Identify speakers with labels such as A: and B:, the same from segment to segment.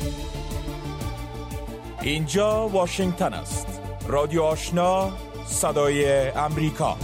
A: اینجا واشنگتن است. رادیو آشنا، صدای امریکا.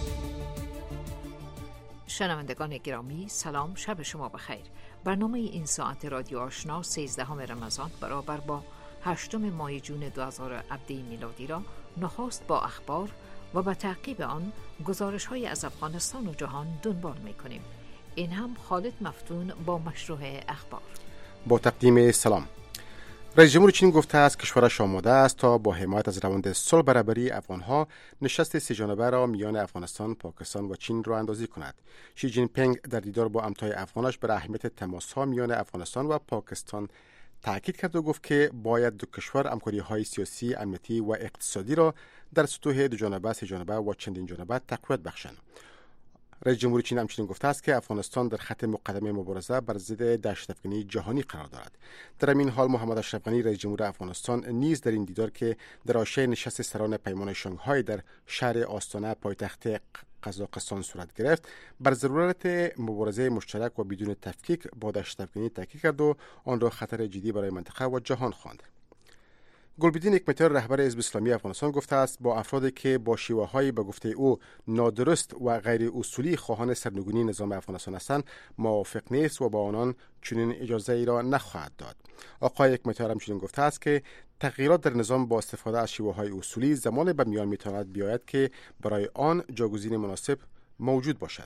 B: شنوندگان گرامی، سلام، شب شما بخیر. برنامه این ساعت رادیو آشنا 13 رمضان برابر با 8 ماه جون 2017 میلادی را نخست با اخبار و به تعقیب آن گزارش‌های از افغانستان و جهان دنبال می‌کنیم. این هم خالد مفتون با مشروع اخبار.
C: با تقدیم سلام. رئیس جمهور چین گفته است کشورش آماده است تا با حمایت از روند صلح برابری افغانها نشست سه جانبه را میان افغانستان، پاکستان و چین راه اندازی کند. شی جین پینگ در دیدار با همتای افغانش بر اهمیت تماس‌ها میان افغانستان و پاکستان تاکید کرد و گفت که باید دو کشور همکاری‌های سیاسی، امنیتی و اقتصادی را در سطوح دو جانبه، سه جانبه و چندین جانبه تقویت بخشند. رئیس جمهور چین همچنین گفته است که افغانستان در خط مقدمه مبارزه بر ضد دهشت‌افکنی جهانی قرار دارد. در همین حال محمد اشرف غنی رئیس جمهور افغانستان نیز در این دیدار که در حاشیه نشست سران پیمان شانگهای در شهر آستانه پایتخت قزاقستان صورت گرفت، بر ضرورت مبارزه مشترک و بدون تفکیک با دهشت‌افکنی تاکید کرد و آن را خطر جدی برای منطقه و جهان خواند. گلبدین حکمتیار رهبر حزب اسلامی افغانستان گفته است با افرادی که با شیوه‌های به گفته او نادرست و غیر اصولی خواهان سرنگونی نظام افغانستان هستند موافق نیست و با آنان چنین اجازه ای را نخواهد داد. آقای حکمتیار همچنین گفته است که تغییرات در نظام با استفاده از شیوه‌های اصولی زمان به میان میتواند بیاید که برای آن جایگزین مناسب موجود باشد.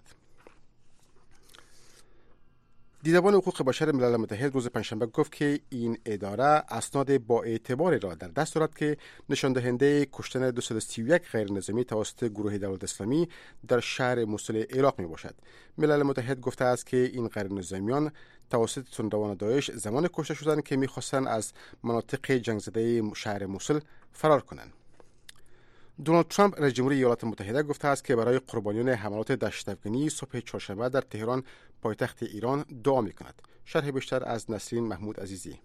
C: دیدبان حقوق بشر ملل متحد روز پنجشنبه گفت که این اداره اسناد با اعتباری را در دست دارد که نشان دهنده کشتن 231 غیر نظامی توسط گروه دولت اسلامی در شهر موصل عراق می باشد. ملل متحد گفته است که این غیر نظامیان توسط تندروان داعش زمان کشته شدند که می‌خواستند از مناطق جنگ زده شهر موصل فرار کنند. دونالد ترامپ رئیس جمهور ایالات متحده گفته است که برای قربانیان حملات دهشت‌افکنی صبح چهارشنبه در تهران پایتخت ایران دعا می‌کند. شرح بیشتر از نسرین محمود عزیزی.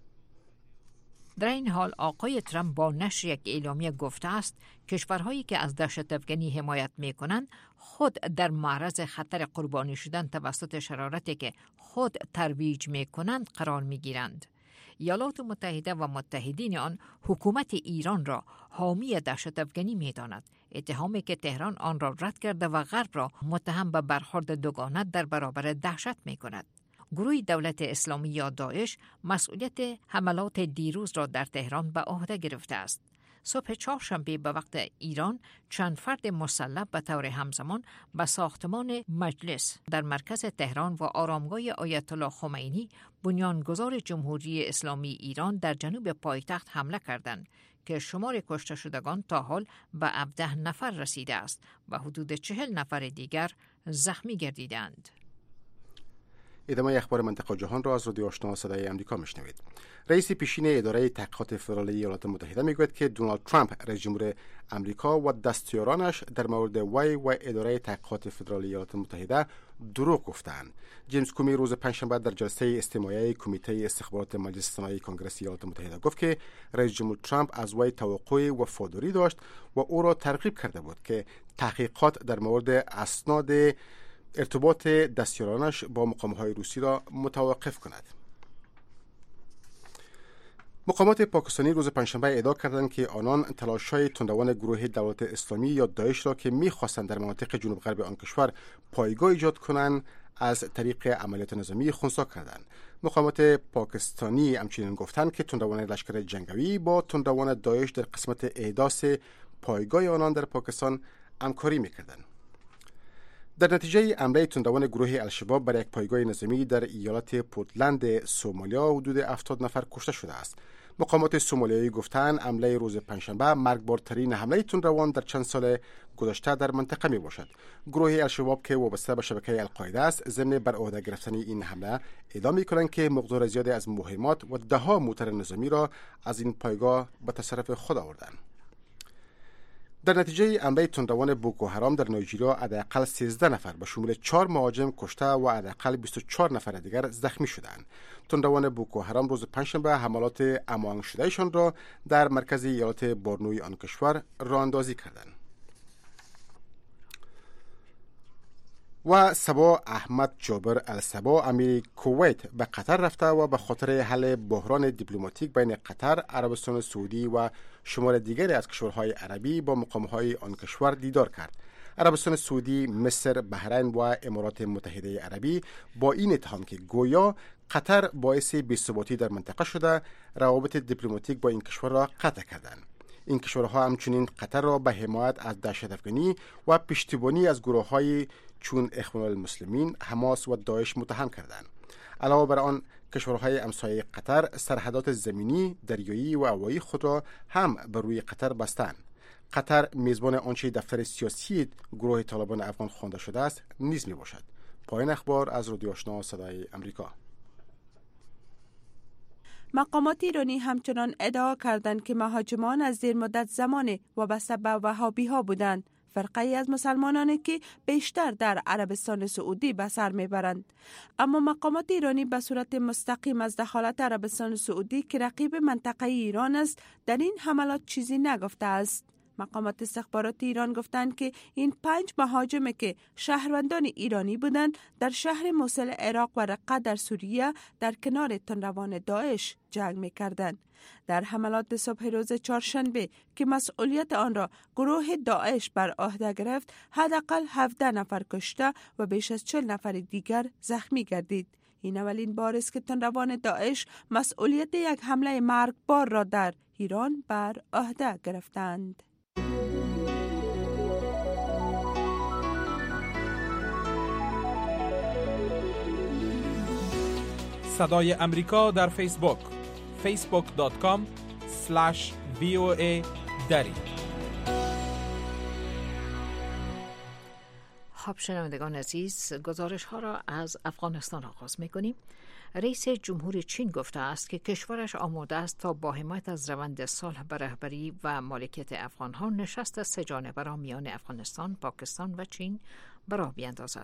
B: در این حال آقای ترامپ با نشر یک اعلامیه گفته است کشورهایی که از دهشت‌افکنی حمایت می‌کنند خود در معرض خطر قربانی شدن توسط شرارتی که خود ترویج می‌کنند قرار می‌گیرند. ایالات متحده و متحدین آن حکومت ایران را حامی دهشت‌افکنی می‌داند، اتهامی که تهران آن را رد کرده و غرب را متهم به برخورد دوگانه در برابر دهشت می‌کند. گروه دولت اسلامی یا داعش مسئولیت حملات دیروز را در تهران به عهده گرفته است. صبح چهارشنبه به وقت ایران چند فرد مسلح به طور همزمان به ساختمان مجلس در مرکز تهران و آرامگاه آیت الله خمینی بنیانگذار جمهوری اسلامی ایران در جنوب پایتخت حمله کردند که شمار کشته شدگان تا حال به 17 نفر رسیده است و حدود 40 نفر دیگر زخمی گردیدند.
C: ادامه اخبار منطقه و جهان را از رادیو آشنا صدای امریکا میشنوید. رئیس پیشین اداره تحقیقات فدرالی ایالات متحده میگوید که دونالد ترامپ رئیس جمهور امریکا و دستیارانش در مورد وی و اداره تحقیقات فدرالی ایالات متحده دروغ گفتند. جیمز کومی روز پنجشنبه در جلسه استماعی کمیته استخبارات مجلس سنای کنگره ایالات متحده گفت که رئیس جمهور ترامپ از وی توقع وفاداری داشت و او را ترغیب کرده بود که تحقیقات در مورد اسناد ارتباط دستیارانش با مقام‌های روسی را متوقف کند. مقامات پاکستانی روز پنجشنبه ادعا کردند که آنان تلاش‌های تندروان گروه دولت اسلامی یا داعش را که می‌خواستند در مناطق جنوب غرب آن کشور پایگاه ایجاد کنند از طریق عملیات نظامی خنثی کردند. مقامات پاکستانی همچنین گفتند که تندروان لشکر جنگی با تندروان داعش در قسمت احداث پایگاه آنان در پاکستان همکاری می‌کردند. در نتیجه حمله تندروان گروه الشباب بر یک پایگاه نظامی در ایالت پورتلند سومالیا حدود 70 نفر کشته شده است. مقامات سومالیایی گفتند حمله روز پنجشنبه مرگبارترین حمله تندروان در چند سال گذشته در منطقه می باشد. گروه الشباب که وابسته به شبکه القاعده است ضمن بر عهده گرفتن این حمله ادعا می‌کنند که مقدار زیادی از مهمات و ده‌ها موتر نظامی را از این پایگاه به تصرف خود آوردند. در نتیجه حمله تندروان بوکو حرام در نایجریا حداقل 13 نفر به شمول 4 مهاجم کشته و حداقل 24 نفر دیگر زخمی شدند. تندروان بوکو حرام روز پنجشنبه حملات هماهنگ شدهشان را در مرکز ایالت بورنوی آن کشور راه اندازی کردند. و سبا احمد جابر السبا امیر کویت به قطر رفته و به خاطر حل بحران دیپلماتیک بین قطر، عربستان سعودی و شمار دیگری از کشورهای عربی با مقامهای آن کشور دیدار کرد. عربستان سعودی، مصر، بحرین و امارات متحده عربی با این اتهام که گویا قطر باعث بی‌ثباتی در منطقه شده، روابط دیپلماتیک با این کشور را قطع کردند. این کشورها همچنین قطر را به حمایت از دهشت‌افکنی و پشتیبانی از گروه‌های چون اخوان المسلمین، حماس و داعش متهم کردند. علاوه بر آن، کشورهای همسایه قطر سرحدات زمینی، دریایی و هوایی خود را هم بر روی قطر بستند. قطر میزبان آنچه دفتر سیاسی گروه طالبان افغان خوانده شده است نیز می باشد. پایان اخبار از رادیو آشنا صدای امریکا.
D: مقامات ایرانی همچنان ادعا کردند که مهاجمان از دیر مدت زمان وابسته به وهابی‌ها بودند، فرقه ای از مسلمانانی که بیشتر در عربستان سعودی به سر میبرند. اما مقامات ایرانی به صورت مستقیم از دخالت عربستان سعودی که رقیب منطقه ایران است در این حملات چیزی نگفته است. مقامات استخبارات ایران گفتند که این 5 مهاجم که شهروندان ایرانی بودند در شهر موصل عراق و رقه در سوریه در کنار تندروان داعش جنگ می‌کردند. در حملات صبح روز چهارشنبه که مسئولیت آن را گروه داعش بر عهده گرفت، حداقل 17 نفر کشته و بیش از 40 نفر دیگر زخمی گردید. این اولین بار است که تندروان داعش مسئولیت یک حمله مرگبار را در ایران بر عهده گرفتند.
A: صدای امریکا در فیسبوک facebook.com/VOA دری.
B: خب شنوندگان عزیز، گزارش ها را از افغانستان آغاز می‌کنیم. رئیس جمهور چین گفته است که کشورش آماده است تا با حمایت از روند صلح به رهبری و مالکیت افغان‌ها نشست 3 جانبه را میان افغانستان، پاکستان و چین به راه بیندازد.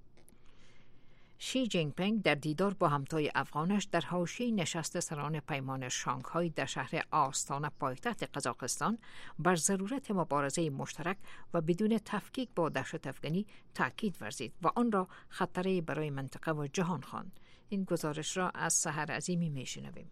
B: شی جین پینگ در دیدار با همتای افغانش در حاشیه نشست سران پیمان شانگهای در شهر آستانه پایتخت قزاقستان بر ضرورت مبارزه مشترک و بدون تفکیک با دهشت افغانی تاکید ورزید و آن را خطری برای منطقه و جهان خواند. این گزارش را از سحر عظیمی میشنویم.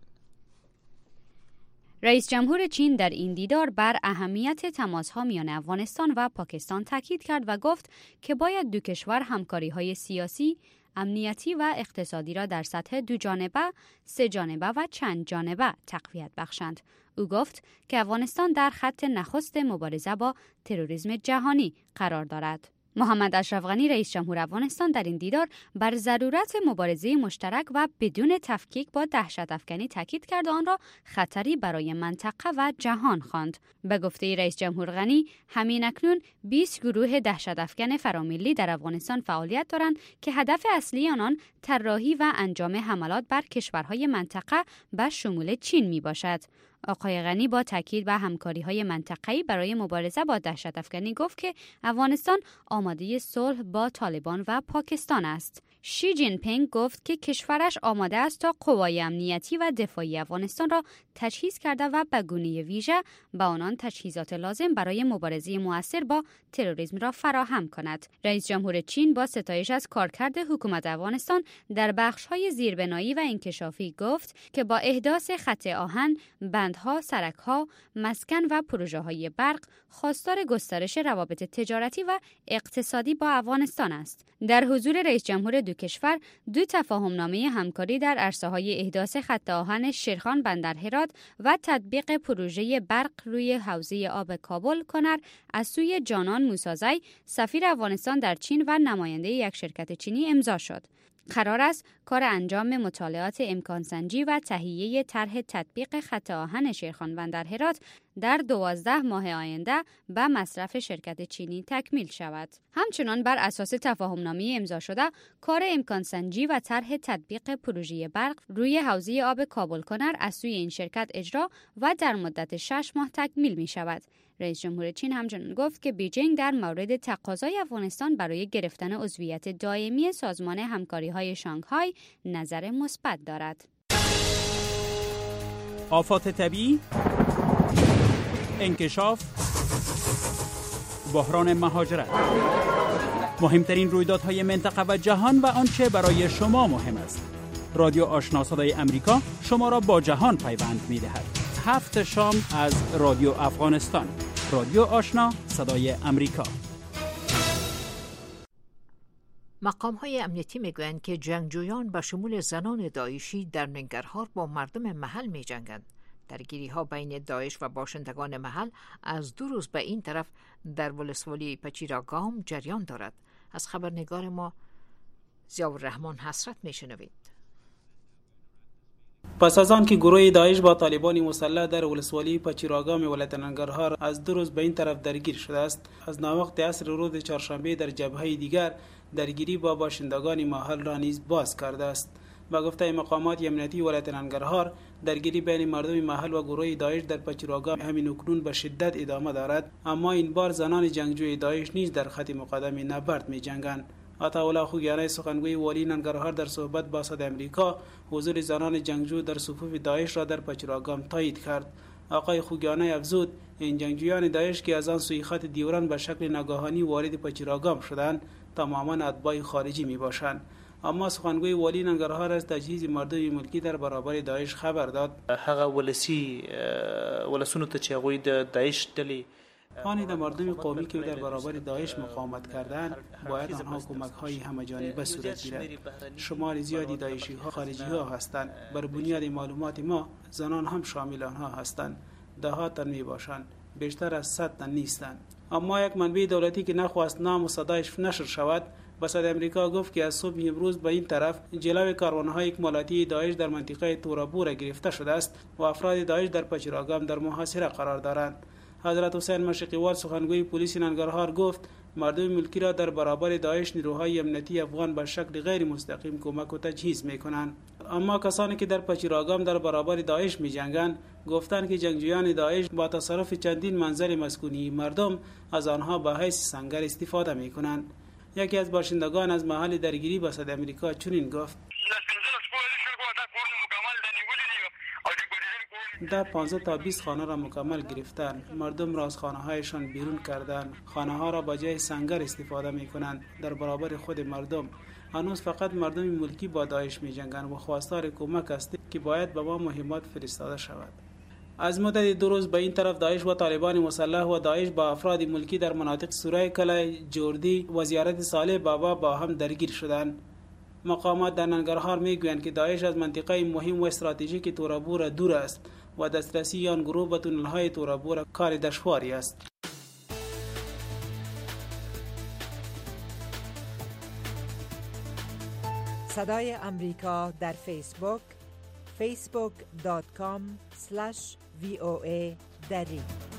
E: رئیس جمهور چین در این دیدار بر اهمیت تماس‌ها میان افغانستان و پاکستان تاکید کرد و گفت که باید دو کشور همکاری‌های سیاسی، امنیتی و اقتصادی را در سطح 2 جانبه، 3 جانبه و چند جانبه تقویت بخشند. او گفت که افغانستان در خط نخست مبارزه با تروریسم جهانی قرار دارد. محمد اشرف غنی رئیس جمهور افغانستان در این دیدار بر ضرورت مبارزه مشترک و بدون تفکیک با دهشت افکنی تاکید کرد و آن را خطری برای منطقه و جهان خواند. به گفته رئیس جمهور غنی، همین اکنون 20 گروه دهشت افکن فراملی در افغانستان فعالیت دارند که هدف اصلی آنان طراحی و انجام حملات بر کشورهای منطقه به شمول چین می باشد. آقای غنی با تاکید به همکاری‌های منطقه‌ای برای مبارزه با دهشت افکنی گفت که افغانستان آماده صلح با طالبان و پاکستان است. شی جین پینگ گفت که کشورش آماده است تا قوای امنیتی و دفاعی افغانستان را تجهیز کرده و به گونه ویژه به آنان تجهیزات لازم برای مبارزه مؤثر با تروریسم را فراهم کند. رئیس جمهور چین با ستایش از کارکرد حکومت افغانستان در بخش‌های زیربنایی و انکشافی گفت که با احداث خط آهن، بندها، سرک‌ها، مسکن و پروژه‌های برق خواستار گسترش روابط تجارتی و اقتصادی با افغانستان است. در حضور رئیس جمهور دو کشور، 2 تفاهمنامه همکاری در عرصه‌های احداث خط آهن شیرخان بندر هرات و تطبیق پروژه برق روی حوزه آب کابل کنر از سوی جانان موسازی، سفیر افغانستان در چین و نماینده یک شرکت چینی امضا شد. قرار است کار انجام مطالعات امکان سنجی و تهیه طرح تطبیق خط آهن شیرخان بندر هرات در 12 ماه آینده به مصرف شرکت چینی تکمیل شود. همچنان بر اساس تفاهمنامه امضا شده، کار امکان سنجی و طرح تطبیق پروژه برق روی حوزه آب کابل کنر از سوی این شرکت اجرا و در مدت 6 ماه تکمیل می شود. رئیس جمهور چین همچنین گفت که بیجینگ در مورد تقاضای افغانستان برای گرفتن عضویت دائمی سازمان همکاری‌های شانگهای نظر مثبت دارد.
F: آفات طبیعی، انکشاف، بحران مهاجرت. مهمترین رویدادهای منطقه و جهان و آنچه برای شما مهم است. رادیو آشنا صدای امریکا شما را با جهان پیوند می‌دهد. 7 شام از رادیو افغانستان. رادیو آشنا صدای امریکا.
B: مقام‌های امنیتی میگویند که جنگجویان به شمول زنان داعشی در ننگرهار با مردم محل می‌جنگند. درگیری‌ها بین داعش و باشندگان محل از 2 روز به این طرف در ولسوالی پچیراگام جریان دارد. از خبرنگار ما ضیاءالرحمن حسرت میشنوید.
G: پس از آن که گروه داعش با طالبان مسلح در ولسوالی پچیراگام ولایت ننگرهار از 2 روز به این طرف درگیر شده است، از ناوقت عصر روز چهارشنبه در جبهه دیگر درگیری با باشندگان محل را نیز باز کرده است. با گفته مقامات امنیتی ولایت ننگرهار، درگیری بین مردم محل و گروه داعش در پچیراگام همین اکنون به شدت ادامه دارد، اما این بار زنان جنگجوی داعش نیز در خط مقدم نبرد می‌جنگند. عطاالله خوگیانی سخنگوی والی ننگرهار در صحبت با صدای امریکا حضور زنان جنگجو در صفوف داعش را در پچیراگام تایید کرد. آقای خوگیانی افزود این جنگجویان داعش که از آن سوی خط دیوران به شکل ناگهانی وارد پچیراگام شدند تماما اتباع خارجی می باشند. اما سخنگوی والی ننگرهار از تجهیز مردم ملکی در برابر داعش خبر داد.
H: هغه ولسونو ته چې هغوی د داعش ډلې
G: آن در مردم قومی که در برابر داعش مقاومت کردند باید آنها کمک‌های همه‌جانبه صورت گیرد. شمار زیادی داعشی‌ها خارجی‌ها هستند. بر بنیاد معلومات ما زنان هم شامل آنها هستند. ده‌ها تن می‌باشند، بیشتر از 100 تن نیستند. اما یک منبع دولتی که نخواست نام و صدایش نشر شود به صدای امریکا گفت که از صبح امروز به این طرف جلوی کاروان‌های اکمالاتی داعش در منطقه تورابور گرفته شده است و افراد داعش در پچیراگام در محاصره قرار دارند. حضرت حسین مشرقیوال سخنگوی پلیس ننگرهار گفت مردم ملکی را در برابر داعش نیروهای امنیتی افغان به شکل غیر مستقیم کمک و تجهیز می‌کنند. اما کسانی که در پچیراگام در برابر داعش می‌جنگند گفتند که جنگجویان داعش با تصرف چندین منزل مسکونی مردم از آنها به حیث سنگر استفاده می‌کنند. یکی از باشندگان از محل درگیری با صدای امریکا چنین گفت: در 15 تا 20 خانه را مکمل گرفتند. مردم را از خانه هایشان بیرون کردند. خانه ها را با جای سنگر استفاده می کنند. در برابر خود مردم هنوز فقط مردم ملکی با داعش می جنگند و خواستار کمک است که باید به ما مهمات فرستاده شود. از مدت 2 روز به این طرف داعش و طالبان مسلح و داعش با افراد ملکی در مناطق سورای کلای جوردی و زیارت صالح بابا با هم درگیر شدند. مقامات در ننگرهار میگویند که داعش از منطقه مهم و استراتژیک تورابور دور است و دسترسی آن گروه به تونل‌های تورابور کار دشواری است.
I: صدای امریکا در فیسبوک facebook.com/VOA دری.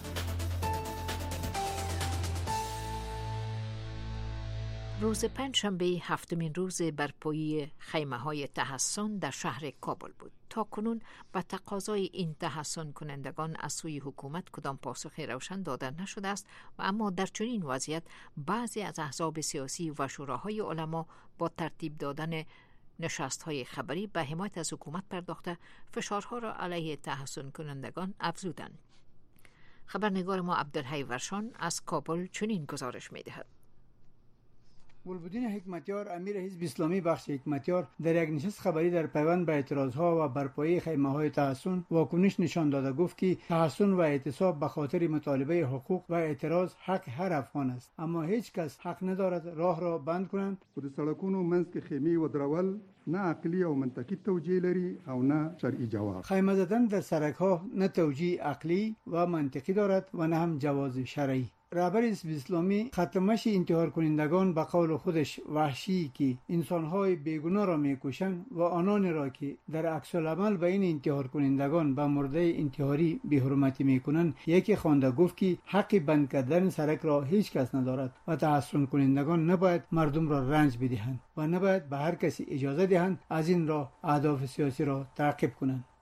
B: روز پنجشنبه 7مین روز برپایی خیمه‌های تحصن در شهر کابل بود. تا کنون به تقاضای این تحصن کنندگان از سوی حکومت کدام پاسخ روشن داده نشده است و اما در چنین وضعیت بعضی از احزاب سیاسی و شوراهای علما با ترتیب دادن نشست‌های خبری به حمایت از حکومت پرداخته فشارها را علیه تحصن کنندگان افزودند. خبرنگار ما عبدالحی ورشان از کابل چنین گزارش می‌دهد.
J: گلبدین حکمتیار امیر حزب اسلامی بخش حکمتیار در یک نشست خبری در پیوند به اعتراضها و برپایی خیمه‌های تحصن واکنش نشان داده گفت که تحصن و اعتصاب به خاطر مطالبه حقوق و اعتراض حق هر افغان است، اما هیچ کس حق ندارد راه را بند کنند.
K: د سړکونو منځ کې خیمې ودرول نه عقلی او منطقي توجیه لري او نه شرعي جواز.
J: خیمه زدن در سرک‌ها نه توجیه عقلی و منطقی دارد و نه هم جواز شرعی. رهبر حزب اسلامی ختمش انتحار کنندگان به قول خودش وحشی که انسانهای بیگناه را میکشند و آنان را که در عکس العمل به این انتحار کنندگان به مرده انتحاری بی‌حرمتی میکنند یکی خوانده گفت که حق بند کردن سرک را هیچ کس ندارد و تحصن کنندگان نباید مردم را رنج بدهند و نباید به هر کسی اجازه دهند از این راه اهداف سیاسی را تعقیب کنند.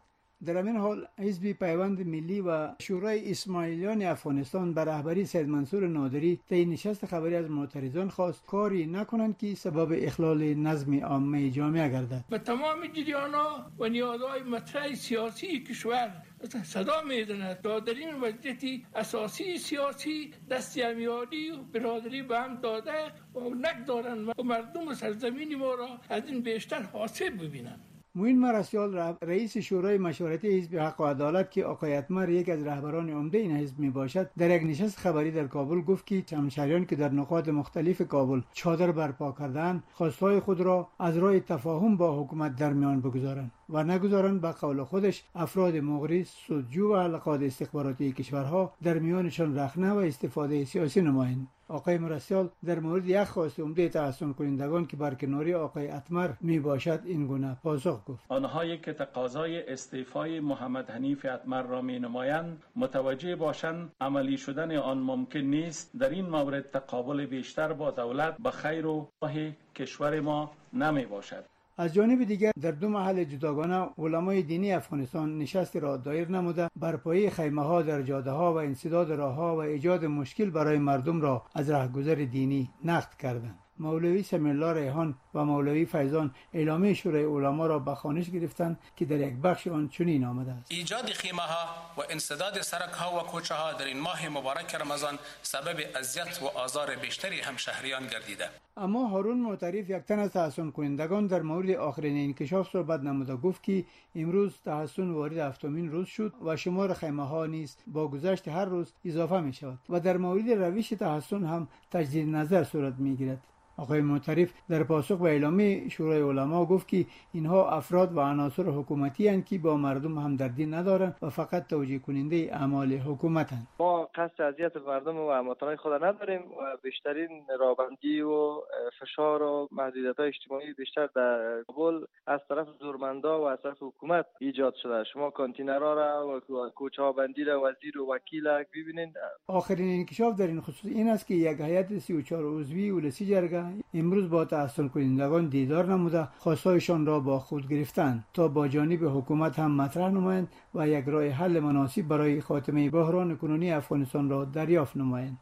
J: در همین حال حزب پیوند ملی و شورای اسماعیلیان افغانستان به رهبری سید منصور نادری طی نشست خبری از معترضان خواست کاری نکنند که سبب اخلال نظم عامه جامعه گردد.
L: به تمام جریان‌ها و نیازهای مطرح سیاسی کشور صدا می‌زند تا در این وضعیت اساسی سیاسی دستیامیاری و برادری به هم داده و نگذارند و مردم سرزمین ما را از این بیشتر حاصل ببینند.
J: معین مرسیال رئیس شورای مشورتی حزب حق و عدالت که آقای اتمر یک از رهبران عمده این حزب می باشد در یک نشست خبری در کابل گفت که همشهریان که در نقاط مختلف کابل چادر برپا کردند خواستهای خود را از راه تفاهم با حکومت در میان بگذارند و نگذارند به قول خودش افراد مغری سودجو و حلقات استخباراتی کشورها در میانشان رخنه و استفاده سیاسی نمایند. آقای مرسیال در مورد یک خواست عمده تحسن کنندگان که برکناری آقای اتمر می باشد این گونه پاسخ گفت:
M: آنهایی که تقاضای استعفای محمد حنیف اتمر را می نمایند متوجه باشند عملی شدن آن ممکن نیست. در این مورد تقابل بیشتر با دولت به خیر و راه کشور ما نمی باشد.
J: از جانب دیگر در دو محل جداگانه علمای دینی افغانستان نشست را دایر نموده برپایی خیمه‌ها در جاده‌ها و انسداد راه‌ها و ایجاد مشکل برای مردم را از رهگذر دینی نقد کردند. مولوی سمی‌الله ریحان و مولوی فیضان اعلامیه شورای علما را به خوانش گرفتند که در یک بخش آن چنین آمده است:
N: ایجاد خیمه‌ها و انسداد سرک‌ها و کوچه‌ها در این ماه مبارک رمضان سبب اذیت و آزار بیشتری همشهریان گردیده.
J: اما هارون معترف یک تن از تحسن کنندگان در مورد آخرین انکشاف صحبت نموده گفت که امروز تحسن وارد هفتمین روز شد و شمار خیمه‌ها نیز با گذشت هر روز اضافه می شود و در مورد روش تحسن هم تجدید نظر صورت می گیرد. آقای معترف در پاسخ به اعلامیه شورای علما گفت که اینها افراد و عناصر حکومتی هستند که با مردم همدردی ندارند و فقط توجیه کننده اعمال حکومت هستند.
O: ما قصد اذیت مردم و هموطنان خود نداریم و بیشترین رابندی و فشار و محدودیت‌های اجتماعی بیشتر در کابل از طرف زورمندا و از طرف حکومت ایجاد شده. شما کانتینرها را و کوچه‌ها بندی را وزیر و وکیل ببینید.
J: آخرین انکشاف در این خصوص این است که یک هیئت 34 عضوی ولسی جرگه امروز با تحصیل کنندگان دیدار نموده خواستهایشان را با خود گرفتند تا با جانب حکومت هم مطرح نمایند و یک راه حل مناسب برای خاتمه بحران کنونی افغانستان را دریافت نمایند.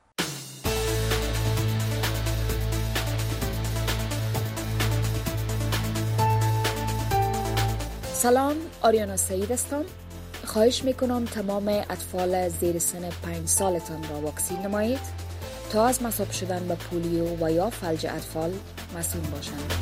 P: سلام، آریانا سعید هستم. خواهش میکنم تمام اطفال زیر سن 5 سالتان را واکسین نمایید تا از مصاب شدن به پولیو و یا فلج اطفال مسئول باشند.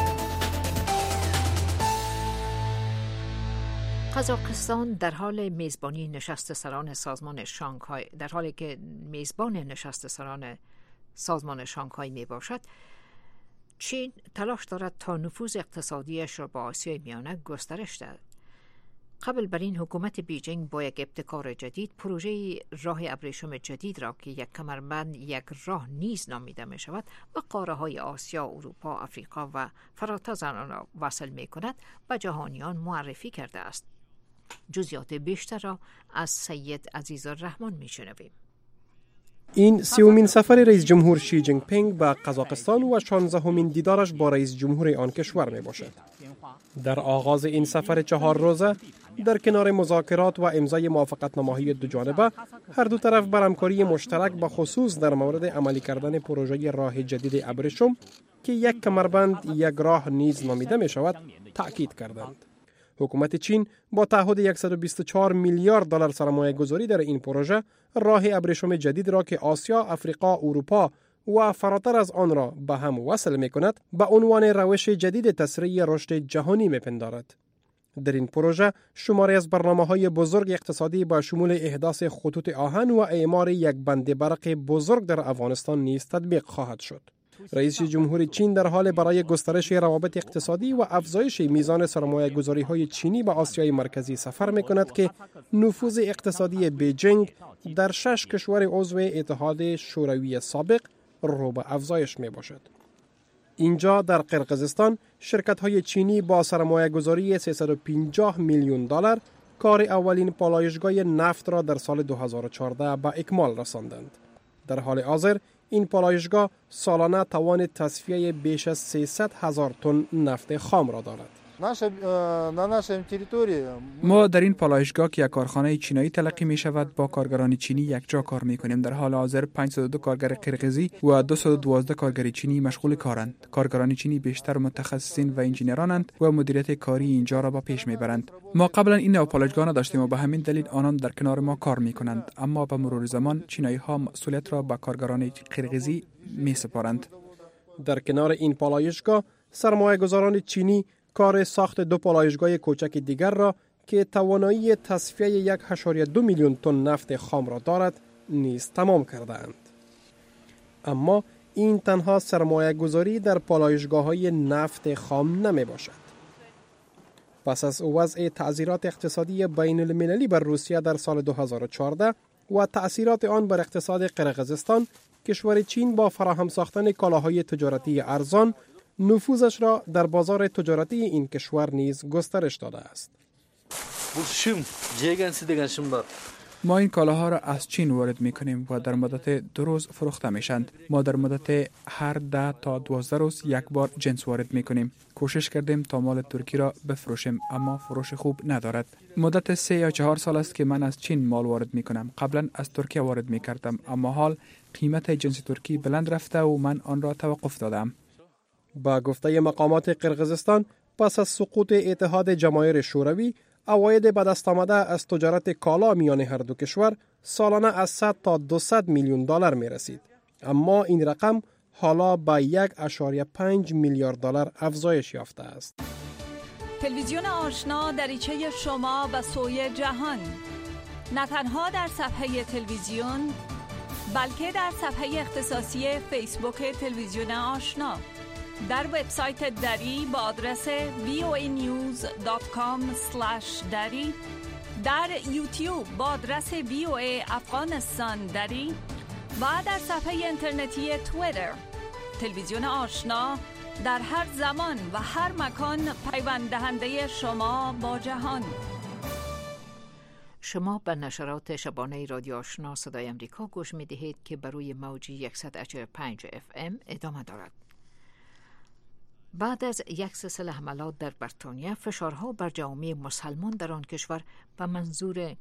B: قزاقستان در حال میزبانی نشست سران سازمان شانگهای در حالی که میزبان نشست سران سازمان شانگهای می باشد، چین تلاش دارد تا نفوذ اقتصادیش را با آسیای میانه گسترش دهد. قبل بر این حکومت بیجینگ با یک ابتکار جدید پروژه راه ابریشم جدید را که یک کمربند یک راه نیز نامیده می شود و قاره های آسیا، اروپا، افریقا و فراتر از آن را وصل می کند و جهانیان معرفی کرده است. جزئیات بیشتر را از سید عزیزالرحمن می شنویم.
Q: این 30مین سفر رئیس جمهور شی جینگ پینگ به قزاقستان و 16مین دیدارش با رئیس جمهور آن کشور می باشد. در آغاز این سفر 4 روزه در کنار مذاکرات و امضای موافقتنامه‌های دوجانبه هر دو طرف بر همکاری مشترک به خصوص در مورد عملی کردن پروژه راه جدید ابریشم که یک کمربند یک راه نیز نامیده می شود تأکید کردند. حکومت چین با تعهد 124 میلیارد دلار سرمایه گذاری در این پروژه راه ابریشم جدید را که آسیا، افریقا، اروپا و فراتر از آن را به هم وصل می کند به عنوان روش جدید تسریع رشد جهانی می پندارد. در این پروژه شماری از برنامه‌های بزرگ اقتصادی با شمول احداث خطوط آهن و اعمار یک بند برق بزرگ در افغانستان نیز تطبیق خواهد شد. رئیس جمهور چین در حال برای گسترش روابط اقتصادی و افزایش میزان سرمایه‌گذاری‌های چینی به آسیای مرکزی سفر می‌کند که نفوذ اقتصادی بیجینگ در 6 کشور عضو اتحاد شوروی سابق رو به افزایش می‌باشد. اینجا در قرقیزستان شرکت‌های چینی با سرمایه‌گذاری 350 میلیون دلار کار اولین پالایشگاه نفت را در سال 2014 به اکمال رساندند. در حال حاضر این پالایشگاه سالانه توان تصفیه بیش از 300,000 تن نفت خام را دارد.
F: ما در این پالایشگاه که یک کارخانه چینایی تلقی می شود با کارگران چینی یک جا کار می کنیم. در حال حاضر 502 کارگر قرقیزی و 212 کارگر چینی مشغول کارند. کارگران چینی بیشتر متخصصین و انجینرانند و مدیریت کاری اینجا را با پیش می برند. ما قبلا این نوع پالایشگاه نداشتیم و به همین دلیل آنان در کنار ما کار می کنند، اما به مرور زمان چینایی ها مسئولیت را به کارگران قرقیزی می سپارند.
Q: در کنار این پالایشگاه سرمایه‌گذاران چینی کار ساخت 2 پالایشگاه کوچک دیگر را که توانایی تصفیه 1.2 میلیون تن نفت خام را دارد نیز تمام کردند. اما این تنها سرمایه‌گذاری در پالایشگاه‌های نفت خام نمی باشد. پس از وضع تعزیرات اقتصادی بین المللی بر روسیه در سال 2014 و تأثیرات آن بر اقتصاد قرقیزستان، کشور چین با فراهم ساختن کالاهای تجارتی ارزان نفوذش را در بازار تجارتی این کشور نیز گسترش داده است.
F: ما این کالاها را از چین وارد می کنیم و در مدت 2 روز فروخته می شند. ما در مدت هر 10 تا 12 روز یک بار جنس وارد می کنیم. کوشش کردیم تا مال ترکی را بفروشیم، اما فروش خوب ندارد. مدت 3 یا 4 سال است که من از چین مال وارد می کنم. قبلا از ترکیه وارد می کردم، اما حال قیمت جنس ترکی بلند رفته و من آن را توقف دادم.
Q: با گفته مقامات قرقیزستان، پس از سقوط اتحاد جماهیر شوروی، عواید به دست آمده از تجارت کالا میان هر دو کشور سالانه از 100 تا 200 میلیون دلار می رسید. اما این رقم حالا به 1.5 میلیارد دلار افزایش یافته است.
R: تلویزیون آشنا دریچه شما به سوی جهان، نه تنها در صفحه تلویزیون بلکه در صفحه اختصاصی فیسبوک تلویزیون آشنا، در وبسایت دری با آدرس voanews.com/dari، در یوتیوب با آدرس VOA افغانستان دری و در صفحه اینترنتی توییتر. تلویزیون آشنا در هر زمان و هر مکان پیوند دهنده شما با جهان.
B: شما به نشرات شبانه رادیو آشنا صدای امریکا گوش می دهید که بر روی موج 100.5 FM ادامه دارد. بعد از یک سلسله حملات در بریتانیا، فشارها بر جامعه مسلمان در آن کشور به منظور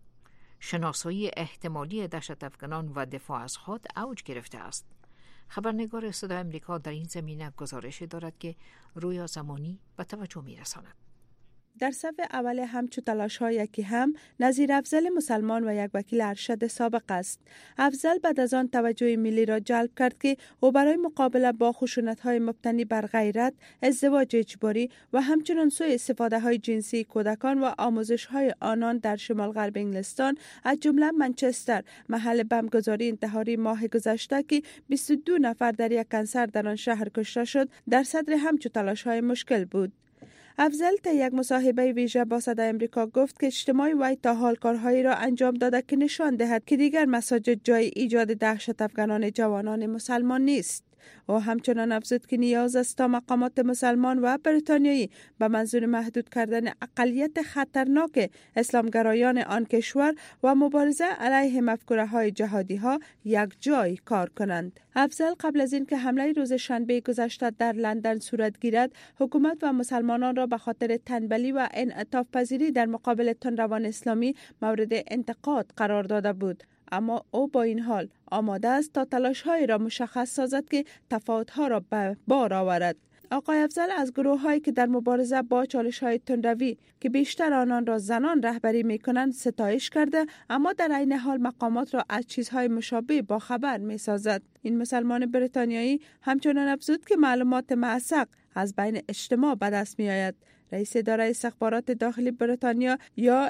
B: شناسایی احتمالی دهشت افکنان و دفاع از خود اوج گرفته است. خبرنگار صدای امریکا در این زمینه گزارشی دارد که رویا زمانی به توجه می رساند.
D: در صف اول همچو تلاش‌های که هم نظیر افضل مسلمان و یک وکیل ارشد سابق است. افضل بعد از آن توجه ملی را جلب کرد که او برای مقابله با خشونت‌های مبتنی بر غیرت، ازدواج اجباری و همچنین سوء استفاده‌های جنسی کودکان و آموزش‌های آنان در شمال غرب انگلستان، از جمله منچستر، محل بمبگذاری انتحاری ماه گذشته که 22 نفر در یک کنسرت در آن شهر کشته شد، در صدر همچو تلاش‌های مشکل بود. افضل تا یک مصاحبه ویژه با صدای امریکا گفت که اجتماع وی تا حال کارهایی را انجام داده که نشان دهد که دیگر مساجد جای ایجاد دهشت افکنان جوانان مسلمان نیست. و همچنان افزود که نیاز است تا مقامات مسلمان و بریتانیایی به منظور محدود کردن اقلیت خطرناک اسلامگرایان آن کشور و مبارزه علیه مفکوره های جهادی ها یک جای کار کنند. افضل قبل از اینکه حمله روز شنبه گذشته در لندن صورت گیرد، حکومت و مسلمانان را به خاطر تنبلی و انعطاف پذیری در مقابل تندروان اسلامی مورد انتقاد قرار داده بود. اما او با این حال آماده است تا تلاش‌هایی را مشخص سازد که تفاوت‌ها را به بار آورد. آقای افضل از گروه‌هایی که در مبارزه با چالش‌های تندروی که بیشتر آنان را زنان رهبری می‌کنند ستایش کرده، اما در عین حال مقامات را از چیزهای مشابه با خبر می‌سازد. این مسلمان بریتانیایی همچنان افزود که معلومات معسق از بین اجتماع به دست می‌آید. رئیس اداره استخبارات داخلی بریتانیا یا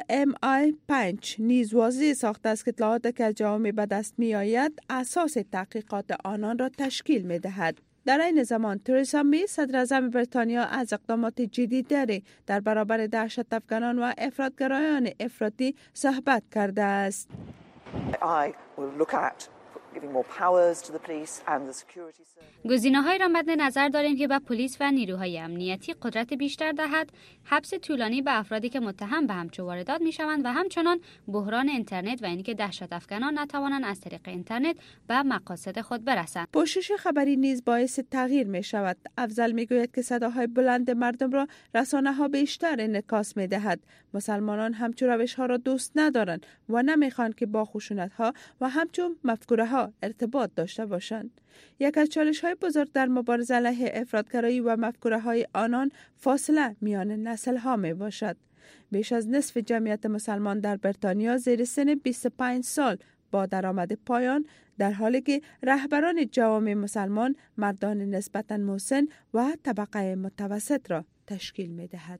D: MI5 نیز واضح ساخته است که اطلاعاتی که از جوامع به دست می آید اساس تحقیقات آنان را تشکیل می دهد. در این زمان تریسا می صدر اعظم بریتانیا از اقدامات جدیدتری در برابر دهشت افکنان و افراطگرایان افراطی صحبت کرده است.
E: گزینه‌هایی را مد نظر داریم که به پلیس و نیروهای امنیتی قدرت بیشتر دهد، حبس طولانی به افرادی که متهم به همچو واردات می‌شوند و همچنان بحران اینترنت و اینکه دهشت افکنان نتوانند از طریق اینترنت به مقاصد خود برسند.
D: پوشش خبری نیز باعث تغییر می‌شود. افضل می‌گوید که صداهای بلند مردم را رسانه‌ها بیشتر انعکاس می‌دهد. مسلمانان همچو روش‌ها را دوست ندارند و نمی‌خواهند که با خشونت‌ها و همچون مفکوره‌ها ارتباط داشته باشند. یک از چالش‌های بزرگ در مبارزه علیه افراطگرایی و مفکوره‌های آنان فاصله میان نسل‌ها میباشد. بیش از نصف جمعیت مسلمان در بریتانیا زیر سن 25 سال با درآمد پایان، در حالی که رهبران جوامع مسلمان مردان نسبتاً مسن و طبقه متوسط را تشکیل می‌دهد.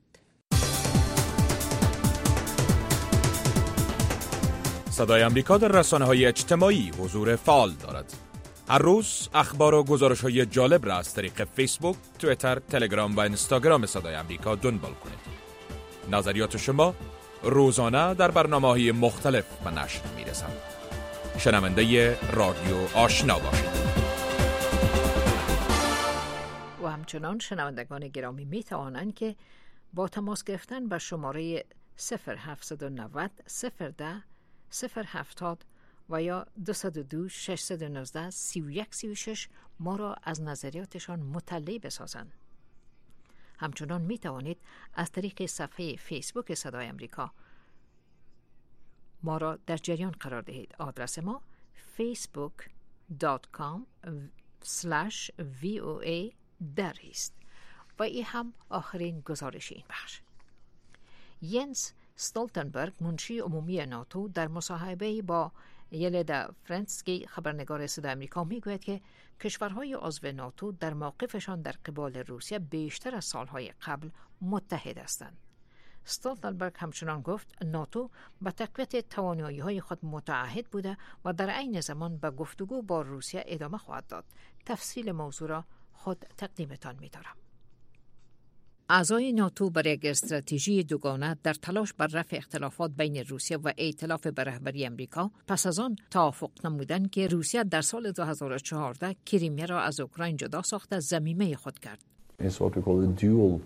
S: صدای آمریکا در رسانه‌های اجتماعی حضور فعال دارد. هر روز اخبار و گزارش‌های جالب را از طریق فیسبوک، توییتر، تلگرام و اینستاگرام صدای آمریکا دنبال کنید. نظریات شما روزانه در برنامه‌های مختلف به نشر می‌رسند. شنونده رادیو آشنا باشید.
B: و همچنان شنوندگان گرامی می‌توانند که با تماس گرفتن به شماره 0790 010 070 و یا 202 619 3136 ما را از نظریاتشان مطلع بسازند. همچنان می توانید از طریق صفحه فیسبوک صدای آمریکا ما را در جریان قرار دهید. آدرس ما facebook.com/VOA دری است. و این هم آخرین گزارش این بخش. ینس استولتنبرگ منشی عمومی ناتو در مصاحبه با یلدا فرنسکی خبرنگار صدای آمریکا میگوید که کشورهای عضو ناتو در موقفشان در قبال روسیه بیشتر از سالهای قبل متحد هستند. استولتنبرگ همچنان گفت ناتو به تقویت توانایی‌های خود متعهد بوده و در عین زمان به گفتگو با روسیه ادامه خواهد داد. تفصیل موضوع را خود تقدیمتان می‌دارم. اعضای ناتو برای یک استراتژی دوگانه در تلاش بر رفع اختلافات بین روسیه و ائتلاف به رهبری امریکا پس از آن توافق نمودند که روسیه در سال 2014 کریمیا را از اوکراین جدا ساخته ضمیمه خود کرد.
T: It's what we call a dual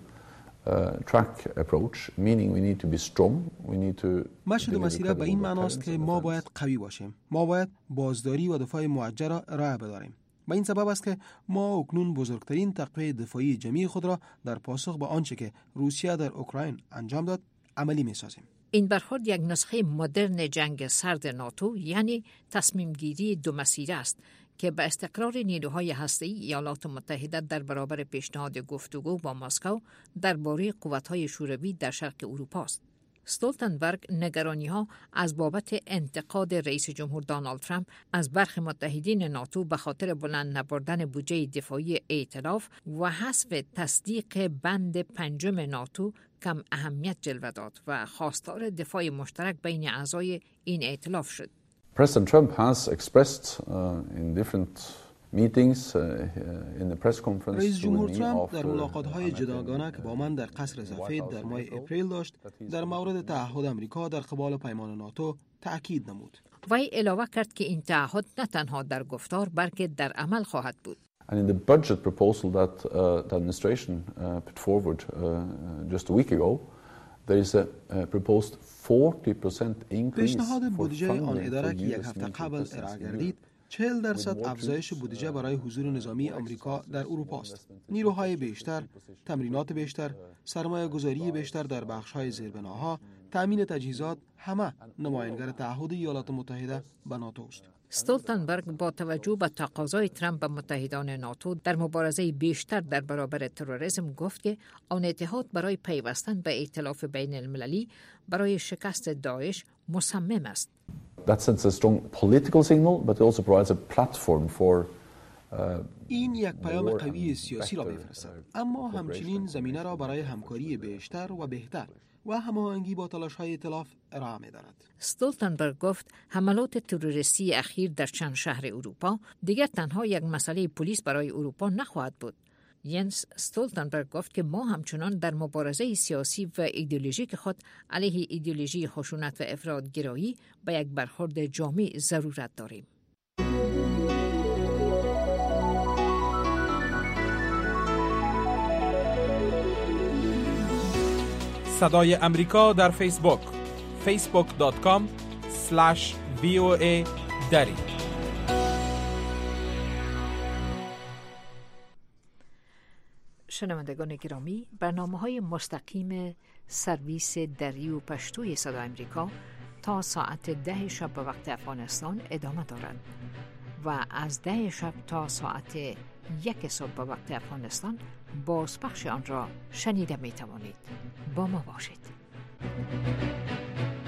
T: track approach, meaning we need to be strong, we need to
U: مشهد مسیره به این معناست که ما باید قوی باشیم. ما باید بازداری و دفاع موجه را ارائه بداریم. و این سبب است که ما اکنون بزرگترین تقویت دفاعی جمعی خود را در پاسخ به آنچه که روسیه در اوکراین انجام داد عملی می‌سازیم.
B: این برخورد یک نسخه مدرن جنگ سرد ناتو یعنی تصمیم گیری دو مسیره است که به استقرار نیروهای هسته‌ای ایالات متحده در برابر پیشنهاد گفتگو با مسکو درباره قوت‌های شوروی در شرق اروپا است. استولتنبرگ نگرانی‌ها از بابت انتقاد رئیس جمهور دونالد ترامپ از برخی متحدین ناتو به خاطر بلند نبردن بودجه دفاعی ائتلاف و حذف تصدیق بند 5 ناتو کم اهمیت جلوه داد و خواستار دفاع مشترک بین اعضای این ائتلاف شد.
T: President Trump has expressed in different meetings in the press conference.
U: رئیس جمهور ترامپ در ملاقات‌های جداگانه که با من در قصر سفید در ماه اپریل داشت در مورد تعهد آمریکا در قبال پیمان ناتو تأکید نمود.
B: وی علاوه کرد که این تعهد نه تنها در گفتار بلکه در عمل خواهد بود.
T: And in the budget proposal that the administration put forward just a week ago, there is a proposed 40% increase.
U: پیشنهاد بودجه آن اداره که یک هفته قبل ارائه گردید 40% افزایش بودجه برای حضور نظامی آمریکا در اروپا است. نیروهای بیشتر، تمرینات بیشتر، سرمایه گذاری بیشتر در بخش‌های زیربناها، تأمین تجهیزات، همه نمایانگر تعهد ایالات متحده به ناتو است.
B: استولتنبرگ با توجه به تقاضای ترامپ به متحدان ناتو در مبارزه بیشتر در برابر تروریسم گفت که آن اتحاد برای پیوستن به ائتلاف بین المللی برای شکست داعش مصمم است.
T: That sends a strong political signal, but it also provides a platform for
U: این یک پیام قوی سیاسی را می‌فرستد، اما همچنین زمینه را برای همکاری بیشتر و بهتر و هماهنگی با تلاش‌های ائتلاف ارائه می‌دهد.
B: استولتنبرگ گفت حملات تروریستی اخیر در چند شهر اروپا دیگر تنها یک مسئله پلیس برای اروپا نخواهد بود. ینس استولتنبرگ گفت که ما همچنان در مبارزه سیاسی و ایدئولوژیک خود علیه ایدئولوژی خشونت و افراطگرایی به یک برخورد جامع ضرورت داریم.
A: صدای امریکا در فیسبوک facebook.com/VOA دری.
B: شنوندگان گرامی، برنامه‌های مستقیم سرویس دری و پشتوی صدای امریکا تا ساعت 10 شب به وقت افغانستان ادامه دارد و از 10 شب تا ساعت 1 صبح به وقت افغانستان بازپخش آن را شنیده می توانید. با ما باشید.